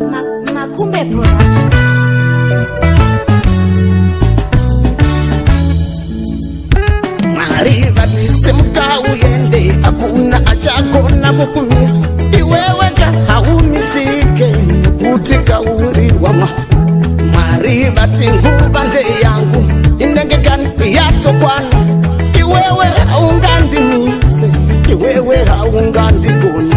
Makumbe Production. Mariva nisemka uyende, hakuna achakona kukumisa. Iweweka haunisike, kutika uri wama. Mariva tinguba nde yangu, indengekani yato kwana. Iwewe haungandi mise, iwewe haungandi kona.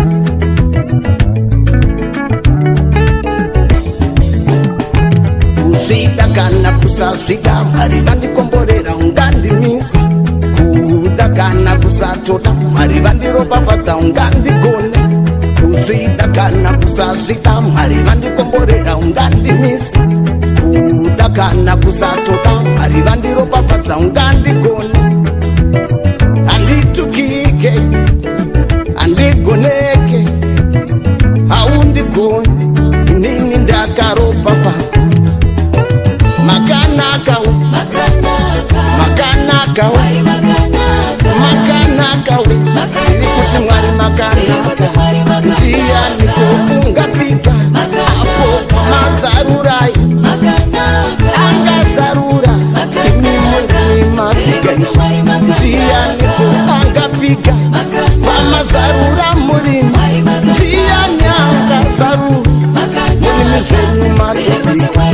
Kuzidakana kusazida, mariva ndikomborera ungandi mise. Kudakana kusatoda, mariva ndiropafadza ungandi kone. Kuzidakana kusazida, mariva ndikomborera ungandi mise. Kudakana kusatoda, mariva ndiropafadza ungandi kone. Anditukike, andigoneke, haundikone, nini ndakaropapa. Makanaka, makanaka, makanaka, tiri kuti mwari makanaka. Ndiya niko ungapika, apo mazarurai. Anga zarura, imi mwari mapika. Ndiya niko ungapika, mazarura muri. Ndiya nyanga zarura, muri mizenu mapika.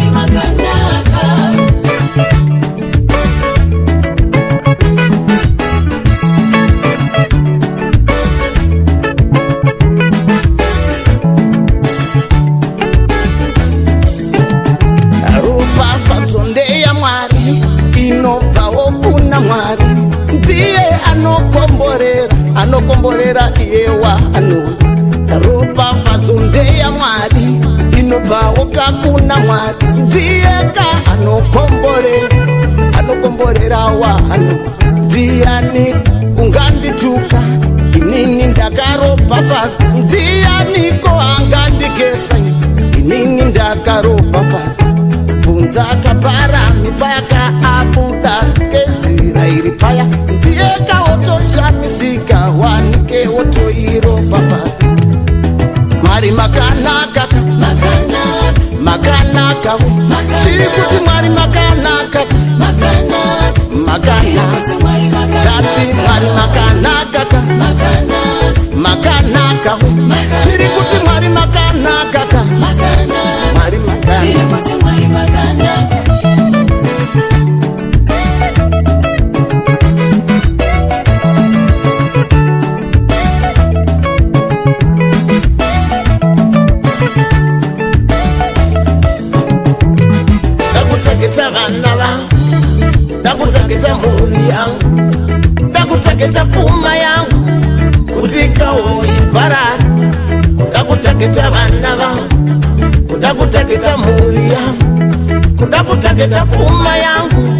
Anokomborera iyewa anu ropa fazonde ya mwari inopawo kakuna mwari ndiye ka anokomborera wa anu ndiani ungandituka inini ndakaropa fazi ndiani ko angandikesa inini ndakaropa fazi bunza kapara mipaka abuda kezira iri paya ndiye ka otoshamizika wanike otoiro papa mari makanaka makanaka tiri kuti mari makanaka tati mari makanaka makanaka tiri kuti mari makanaka mari makanaka. Ndakutaketa muli yangu, ndakutaketa puma yangu, kutika oiparara. Ndakutaketa vana vangu, ndakutaketa muli yangu, ndakutaketa puma yangu.